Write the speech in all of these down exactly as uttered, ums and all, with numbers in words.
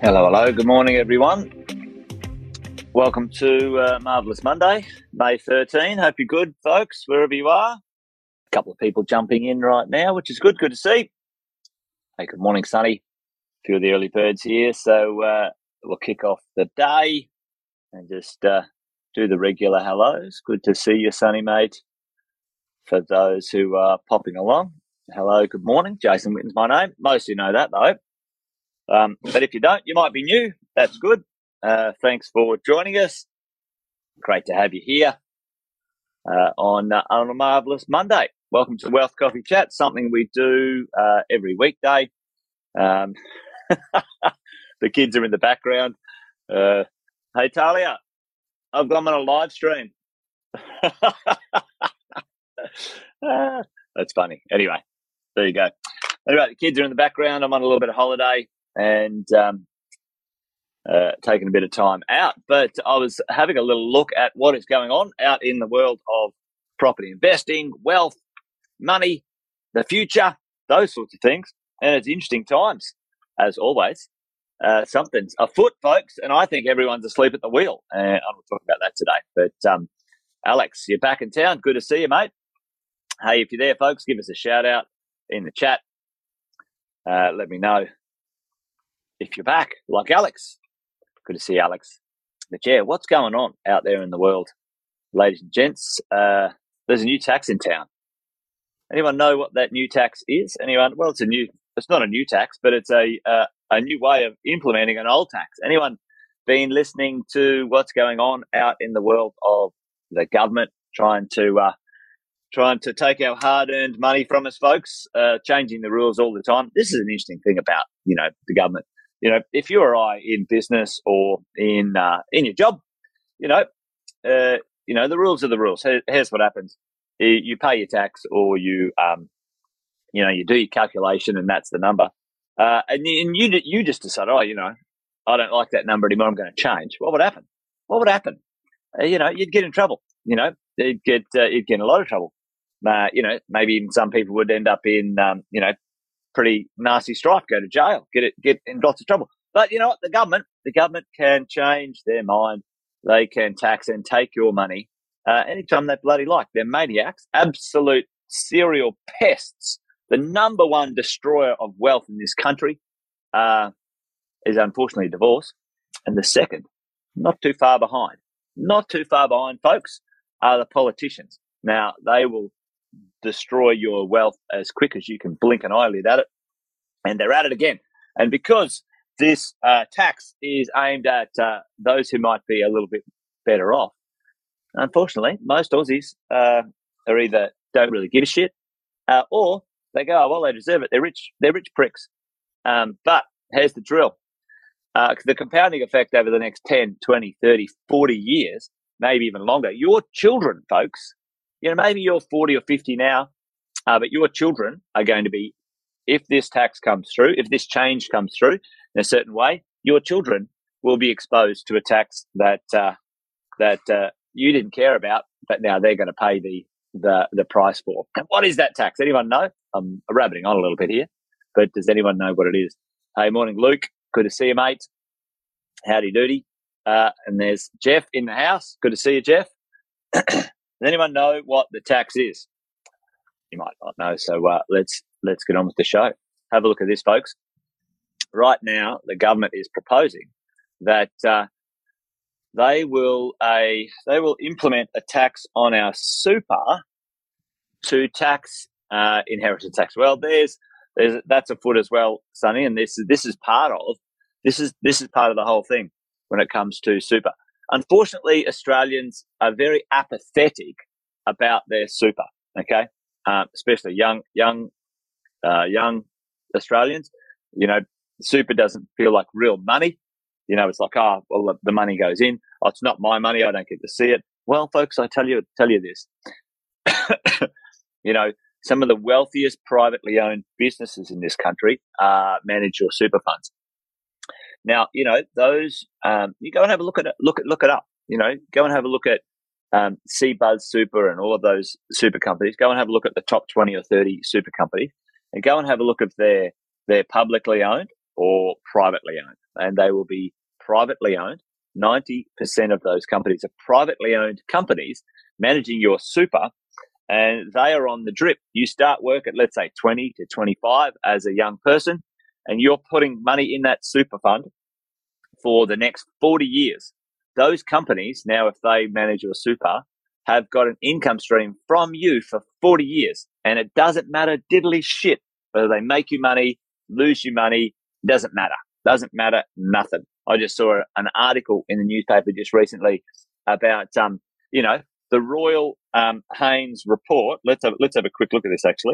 Hello, hello. Good morning, everyone. Welcome to uh, Marvellous Monday, May thirteenth. Hope you're good, folks, wherever you are. A couple of people jumping in right now, which is good. Good to see. Hey, good morning, Sonny. A few of the early birds here. So uh, we'll kick off the day and just uh, do the regular hellos. Good to see you, Sonny, mate. For those who are popping along, hello, good morning. Jason Witten's my name. Most of you know that, though. Um, but if you don't, you might be new. That's good. Uh, thanks for joining us. Great to have you here uh, on uh, on a marvellous Monday. Welcome to Wealth Coffee Chat, something we do uh, every weekday. Um, the kids are in the background. Uh, hey, Talia, I've gone on a live stream. Ah, that's funny. Anyway, there you go. Anyway, the kids are in the background. I'm on a little bit of holiday and um, uh, taking a bit of time out. But I was having a little look at what is going on out in the world of property investing, wealth, money, the future, those sorts of things. And it's interesting times, as always. Uh, something's afoot, folks, and I think everyone's asleep at the wheel. And I will talk about that today. But um, Alex, you're back in town. Good to see you, mate. Hey, if you're there, folks, give us a shout out in the chat. Uh, let me know if you're back, like Alex. Good to see Alex. But yeah, what's going on out there in the world, ladies and gents? Uh, there's a new tax in town. Anyone know what that new tax is? Anyone? Well, it's a new. It's not a new tax, but it's a uh, a new way of implementing an old tax. Anyone been listening to what's going on out in the world of the government trying to uh, trying to take our hard-earned money from us, folks? Uh, changing the rules all the time. This is an interesting thing about you know the government. You know, if you or I in business or in uh, in your job, you know, uh, you know the rules are the rules. Here, here's what happens: you, you pay your tax, or you, um, you know, you do your calculation, and that's the number. Uh, and you, and you you just decide, oh, you know, I don't like that number anymore. I'm going to change. What would happen? What would happen? Uh, you know, you'd get in trouble. You know, you'd get uh, you'd get in a lot of trouble. Uh, you know, maybe even some people would end up in, um, you know. pretty nasty strife, go to jail, get it, get in lots of trouble. But you know what? The government, the government can change their mind. They can tax and take your money uh, anytime they bloody like. They're maniacs, absolute serial pests. The number one destroyer of wealth in this country uh, is unfortunately divorce. And the second, not too far behind, not too far behind, folks, are the politicians. Now, they will destroy your wealth as quick as you can blink an eyelid at it, and they're at it again. And because this uh, tax is aimed at uh, those who might be a little bit better off, unfortunately, most Aussies uh, are either don't really give a shit, uh, or they go, oh, well, they deserve it. They're rich. They're rich pricks. Um, but here's the drill. Uh, the compounding effect over the next ten, twenty, thirty, forty years, maybe even longer, your children, folks, you know, maybe you're forty or fifty now, uh, but your children are going to be, if this tax comes through, if this change comes through in a certain way, your children will be exposed to a tax that uh, that uh, you didn't care about, but now they're going to pay the, the the price for. And what is that tax? Anyone know? I'm rabbiting on a little bit here, but does anyone know what it is? Hey, morning, Luke. Good to see you, mate. Howdy doody. Uh, and there's Jeff in the house. Good to see you, Jeff. Does anyone know what the tax is? You might not know, so uh, let's let's get on with the show. Have a look at this, folks. Right now, the government is proposing that uh, they will a they will implement a tax on our super to tax uh, inheritance tax. Well, there's there's that's afoot as well, Sonny, and this is this is part of this is this is part of the whole thing when it comes to super. Unfortunately, Australians are very apathetic about their super. Okay, um, especially young, young, uh, young Australians. You know, super doesn't feel like real money. You know, it's like, oh, well, the money goes in. Oh, it's not my money. I don't get to see it. Well, folks, I tell you, tell you this. You know, some of the wealthiest privately owned businesses in this country uh, manage your super funds. Now, you know, those, um, you go and have a look at it, look at, look it up, you know, go and have a look at, um, Cbuzz Super and all of those super companies. Go and have a look at the top twenty or thirty super companies and go and have a look if they're, they're publicly owned or privately owned. And they will be privately owned. ninety percent of those companies are privately owned companies managing your super, and they are on the drip. You start work at, let's say, twenty to twenty-five as a young person, and you're putting money in that super fund for the next forty years. Those companies, now if they manage your super, have got an income stream from you for forty years. And it doesn't matter diddly shit whether they make you money, lose you money, doesn't matter. Doesn't matter nothing. I just saw an article in the newspaper just recently about, um, you know, the Royal um, Haynes report. Let's have, let's have a quick look at this, actually.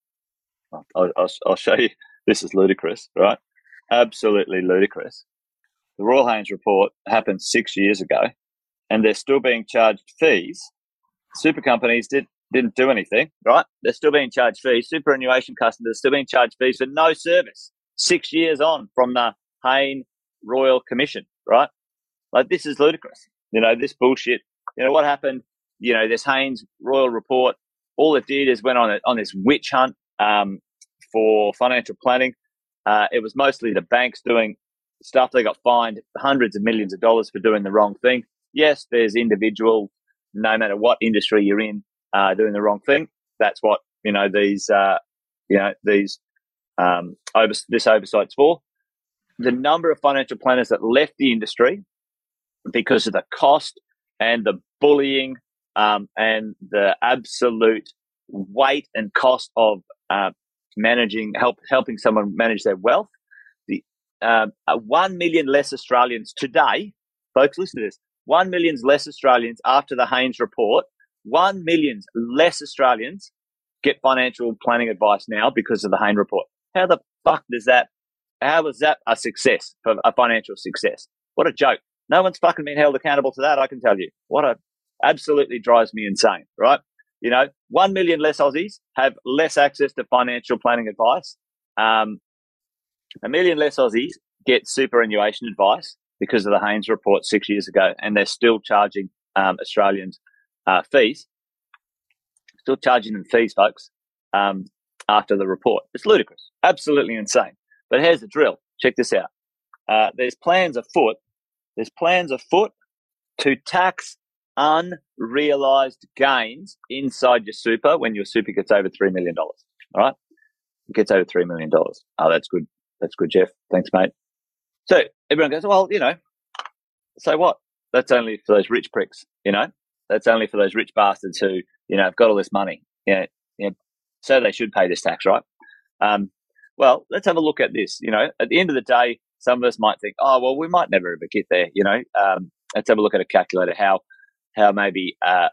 I'll, I'll, I'll show you. This is ludicrous, right? Absolutely ludicrous. The Royal Haynes report happened six years ago, and they're still being charged fees. Super companies did, didn't do anything, right? They're still being charged fees. Superannuation customers are still being charged fees for no service. Six years on from the Haynes Royal Commission, right? Like, this is ludicrous. You know, this bullshit. You know, what happened? You know, this Haynes Royal report, all it did is went on a, on this witch hunt um, for financial planning. Uh, it was mostly the banks doing stuff. They got fined hundreds of millions of dollars for doing the wrong thing. Yes, there's individual, no matter what industry you're in, uh, doing the wrong thing. That's what, you know, these, uh, you know, these, um, over, this oversight's for. The number of financial planners that left the industry because of the cost and the bullying, um, and the absolute weight and cost of, uh, managing, help, helping someone manage their wealth. The, uh, uh, one million less Australians today, folks, listen to this, one million less Australians after the Haynes report, one million less Australians get financial planning advice now because of the Haynes report. How the fuck does that, how was that a success, for a financial success? What a joke. No one's fucking been held accountable to that, I can tell you. What a, absolutely drives me insane, right? You know, one million less Aussies have less access to financial planning advice. Um, a million less Aussies get superannuation advice because of the Haynes report six years ago, and they're still charging um, Australians uh, fees. Still charging them fees, folks, um, after the report. It's ludicrous. Absolutely insane. But here's the drill. Check this out. Uh, there's plans afoot. There's plans afoot to tax unrealized gains inside your super when your super gets over three million dollars. All right? It gets over three million dollars. Oh, that's good. That's good, Jeff. Thanks, mate. So everyone goes, well, you know, so what? That's only for those rich pricks, you know? That's only for those rich bastards who, you know, have got all this money. You know, you know, so they should pay this tax, right? Um, well, let's have a look at this. You know, at the end of the day, some of us might think, oh, well, we might never ever get there, you know? Um, let's have a look at a calculator, how how maybe uh,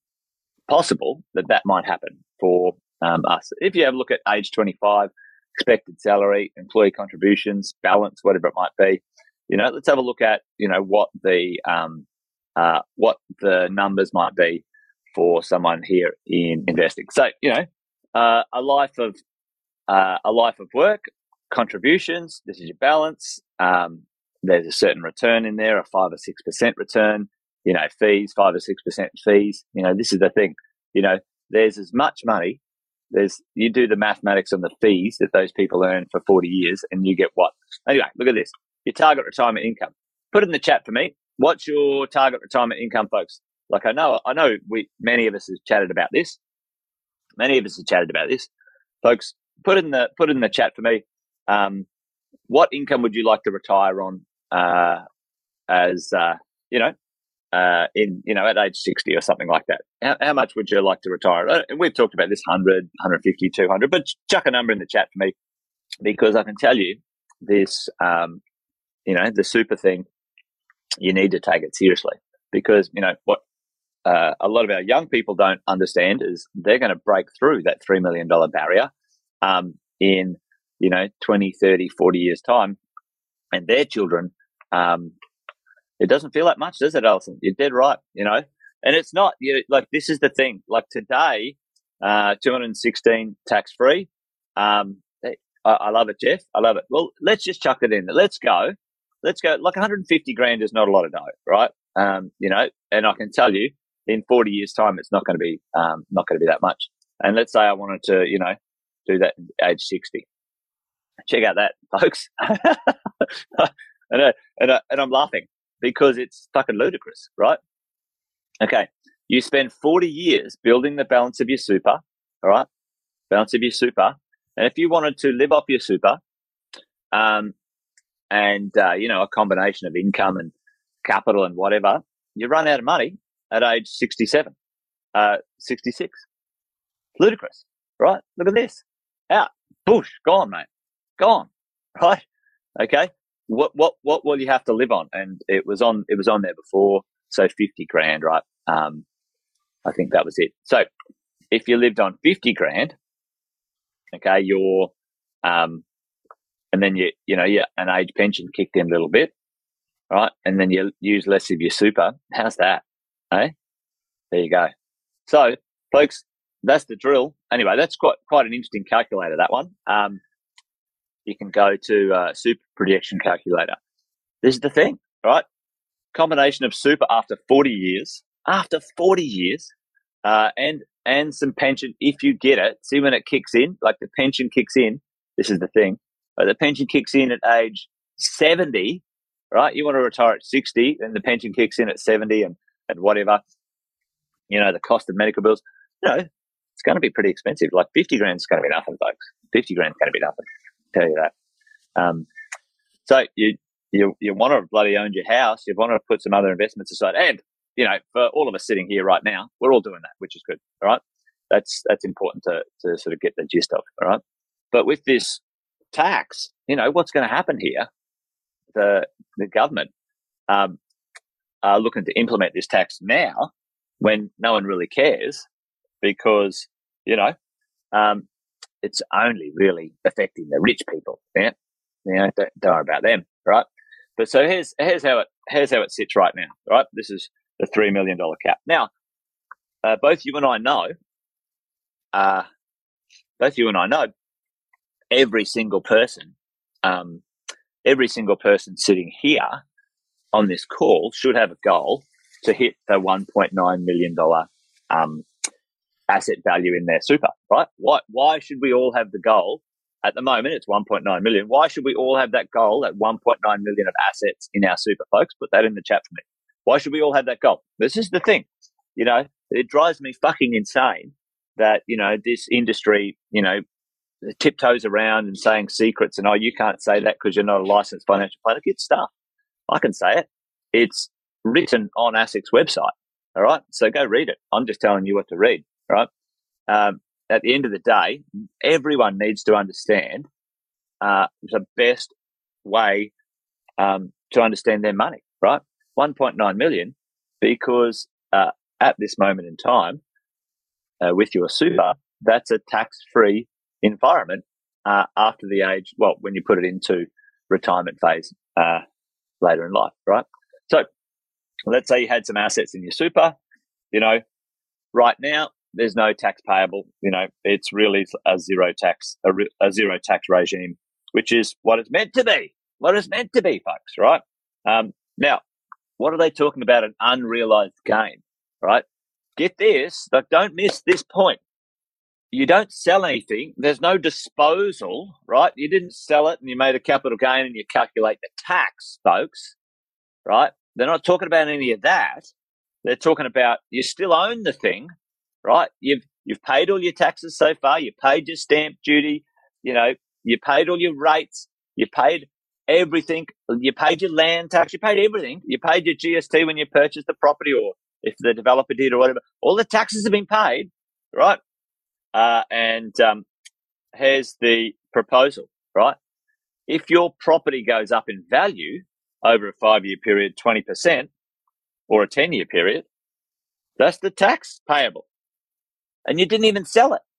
possible that that might happen for um, us. If you have a look at age twenty-five, expected salary, employee contributions, balance, whatever it might be, you know, let's have a look at, you know, what the um, uh, what the numbers might be for someone here in investing. So, you know, uh, a life of uh, a life of work, contributions. This is your balance. Um, there's a certain return in there, a five or six percent return. You know, fees, five or six percent fees. You know, this is the thing. You know, there's as much money. There's you do the mathematics on the fees that those people earn for forty years, and you get what? Anyway, look at this. Your target retirement income. Put it in the chat for me. What's your target retirement income, folks? Like I know, I know, we many of us have chatted about this. Many of us have chatted about this, folks. Put it in the put it in the chat for me. Um, what income would you like to retire on? Uh, as uh, you know. Uh, in, you know, at age sixty or something like that. How, how much would you like to retire? Uh, we've talked about this one hundred, one fifty, two hundred, but chuck a number in the chat for me, because I can tell you this, um, you know, the super thing, you need to take it seriously, because, you know, what uh, a lot of our young people don't understand is they're going to break through that three million dollars barrier um, in, you know, twenty, thirty, forty years time, and their children, um, it doesn't feel that much, does it, Alison? You're dead right, you know. And it's not, you know, like, this is the thing. Like today, uh, two hundred sixteen tax-free. Um, I, I love it, Jeff. I love it. Well, let's just chuck it in. Let's go. Let's go. Like one hundred fifty grand is not a lot of dough, right? Um, you know, and I can tell you in forty years' time, it's not going to be, um, not going to be that much. And let's say I wanted to, you know, do that at age sixty. Check out that, folks. and, uh, and, uh, and I'm laughing because it's fucking ludicrous, right? Okay. You spend forty years building the balance of your super, all right? Balance of your super. And if you wanted to live off your super, um, and, uh, you know, a combination of income and capital and whatever, you run out of money at age sixty-seven, uh, sixty-six. Ludicrous, right? Look at this. Out. Bush. Gone, mate. Gone. Right? Okay. What, what, what will you have to live on? And it was on, it was on there before. So fifty grand, right? Um, I think that was it. So if you lived on fifty grand, okay, you're, um, and then you, you know, you, an age pension kicked in a little bit, right? And then you use less of your super. How's that? Eh? There you go. So, folks, that's the drill. Anyway, that's quite quite an interesting calculator, that one. Um, you can go to uh, Super Projection Calculator. This is the thing, right? Combination of super after forty years, after forty years, uh, and and some pension if you get it. See when it kicks in, like the pension kicks in. This is the thing. Uh, the pension kicks in at age seventy, right? You want to retire at sixty, then the pension kicks in at seventy and, and whatever. You know, the cost of medical bills. You know, it's going to be pretty expensive. Like fifty grand is going to be nothing, folks. fifty grand is going to be nothing. I'll tell you that. Um, so you, you, you want to bloody own your house. You want to put some other investments aside. And, you know, for all of us sitting here right now, we're all doing that, which is good. All right. That's, that's important to, to sort of get the gist of. All right. But with this tax, you know, what's going to happen here? The, the government, um, are looking to implement this tax now when no one really cares because, you know, um, it's only really affecting the rich people. Yeah, you know, don't, don't worry about them, right? But so here's here's how it here's how it sits right now, right? This is the three million dollar cap. Now, uh, both you and I know, uh, both you and I know, every single person, um, every single person sitting here on this call should have a goal to hit the one point nine million dollar um, asset value in their super, right? Why, why should we all have the goal? At the moment, it's one point nine million. Why should we all have that goal at one point nine million of assets in our super, folks? Put that in the chat for me. Why should we all have that goal? This is the thing, you know, it drives me fucking insane that, you know, this industry, you know, tiptoes around and saying secrets and, oh, you can't say that because you're not a licensed financial planner. Good stuff. I can say it. It's written on ASIC's website. All right. So go read it. I'm just telling you what to read. Right. Um, at the end of the day, everyone needs to understand uh, the best way um, to understand their money. Right. one point nine million because uh, at this moment in time, uh, with your super, that's a tax-free environment uh, after the age, well, when you put it into retirement phase uh, later in life. Right. So let's say you had some assets in your super, you know, right now, there's no tax payable. You know, it's really a zero tax, a, re- a zero tax regime, which is what it's meant to be. What it's meant to be, folks. Right? Um, now, what are they talking about? An unrealized gain, right? Get this. But don't miss this point. You don't sell anything. There's no disposal, right? You didn't sell it and you made a capital gain and you calculate the tax, folks. Right? They're not talking about any of that. They're talking about you still own the thing. Right, you've you've paid all your taxes so far. You paid your stamp duty. You know, you paid all your rates. You paid everything. You paid your land tax. You paid everything. You paid your G S T when you purchased the property, or if the developer did, or whatever. All the taxes have been paid, right? Uh, and um, here's the proposal, right? If your property goes up in value over a five-year period, twenty percent, or a ten-year period, that's the tax payable. And you didn't even sell it.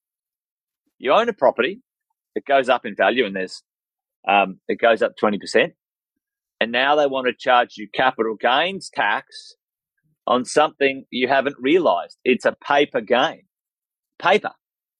You own a property, it goes up in value, and there's um, it goes up twenty percent. And now they want to charge you capital gains tax on something you haven't realized. It's a paper gain. Paper.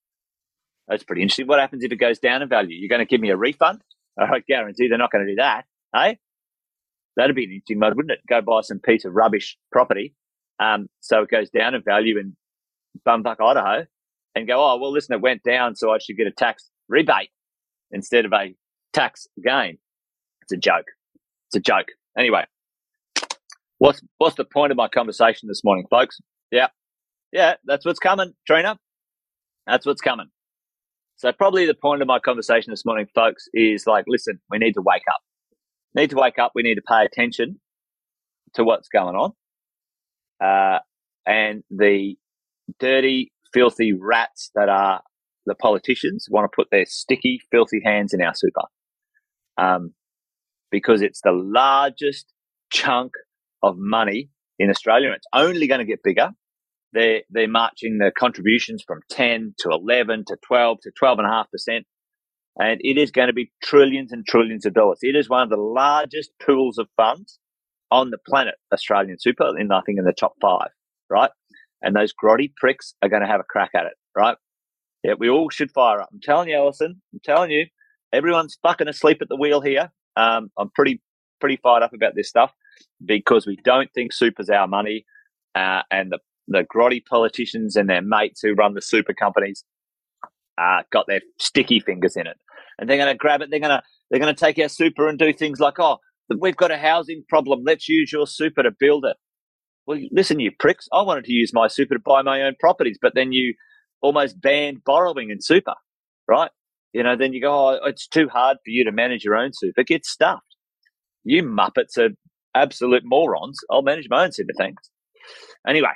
That's pretty interesting. What happens if it goes down in value? You're going to give me a refund? I guarantee they're not going to do that. Hey? That'd be an interesting mode, wouldn't it? Go buy some piece of rubbish property. Um, so it goes down in value and bumfuck Idaho and go, oh, well, listen, it went down, so I should get a tax rebate. instead of a tax gain. It's a joke. It's a joke. Anyway, what's what's the point of my conversation this morning, folks? Yeah, yeah, that's what's coming, Trina. That's what's coming. So probably the point of my conversation this morning, folks, is like, listen, we need to wake up. We need to wake up. We need to pay attention to what's going on. Uh, and the dirty, filthy rats that are the politicians want to put their sticky, filthy hands in our super. Um, because it's the largest chunk of money in Australia. It's only going to get bigger. They're, they're marching the contributions from ten to eleven to twelve to twelve point five percent. And it is going to be trillions and trillions of dollars. It is one of the largest pools of funds on the planet, Australian super, in I think in the top five, right? And those grotty pricks are going to have a crack at it, right? Yeah, we all should fire up. I'm telling you, Alison, I'm telling you, everyone's fucking asleep at the wheel here. Um, I'm pretty, pretty fired up about this stuff because we don't think super's our money, uh, and the the grotty politicians and their mates who run the super companies uh, got their sticky fingers in it, and they're going to grab it. They're going to they're going to take our super and do things like, oh, we've got a housing problem. Let's use your super to build it. Well, listen, you pricks. I wanted to use my super to buy my own properties, but then you almost banned borrowing in super, right? You know, then you go, oh, it's too hard for you to manage your own super. Get stuffed. You muppets are absolute morons. I'll manage my own super, thanks. Anyway,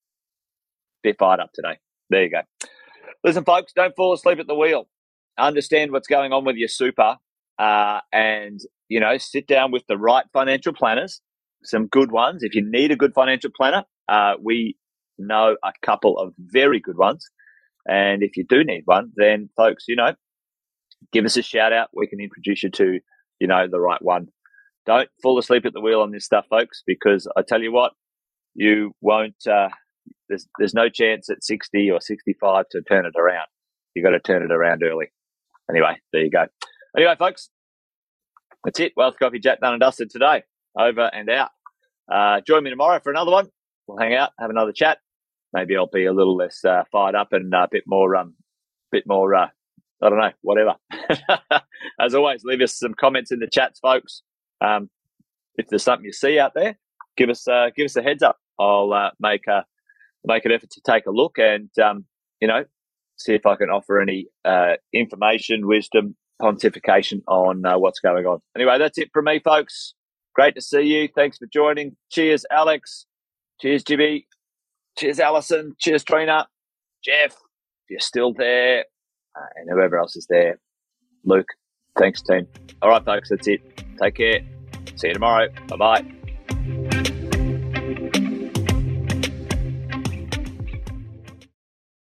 bit fired up today. There you go. Listen, folks, don't fall asleep at the wheel. Understand what's going on with your super, uh, and, you know, sit down with the right financial planners, some good ones. If you need a good financial planner, uh, we know a couple of very good ones. And if you do need one, then, folks, you know, give us a shout out. We can introduce you to, you know, the right one. Don't fall asleep at the wheel on this stuff, folks, because I tell you what, you won't, uh, there's, there's no chance at sixty or sixty-five to turn it around. You got to turn it around early. Anyway, there you go. Anyway, folks, that's it. Wealth Coffee Chat done and dusted today. Over and out. Uh, join me tomorrow for another one. We'll hang out, have another chat. Maybe I'll be a little less uh, fired up and a bit more, um, bit more, uh, I don't know, whatever. As always, leave us some comments in the chats, folks. Um, if there's something you see out there, give us, uh, give us a heads up. I'll uh, make a make an effort to take a look and, um, you know, see if I can offer any uh, information, wisdom, pontification on uh, what's going on. Anyway, that's it from me, folks. Great to see you. Thanks for joining. Cheers, Alex. Cheers, Jimmy. Cheers, Alison. Cheers, Trina. Jeff, if you're still there, uh, and whoever else is there. Luke, thanks, team. All right, folks, that's it. Take care. See you tomorrow. Bye-bye.